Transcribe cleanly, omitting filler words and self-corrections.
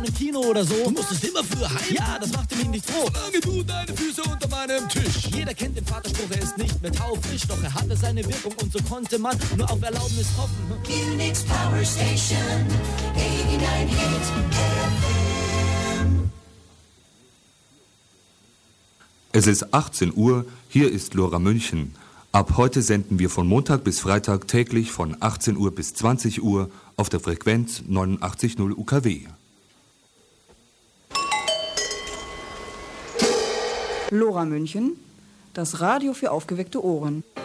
waren im Kino oder so. Du musstest immer früher heim? Ja, das machte mich nicht froh. Solange du deine Füße unter meinem Tisch. Jeder kennt den Vaterspruch, er ist nicht mehr taufrisch, doch er hatte seine Wirkung und so konnte man nur auf Erlaubnis hoffen. Unix Power Station, 89 Hit FM. Es ist 18 Uhr, hier ist Lora München. Ab heute senden wir von Montag bis Freitag täglich von 18 Uhr bis 20 Uhr auf der Frequenz 89.0 UKW. Lora München, das Radio für aufgeweckte Ohren.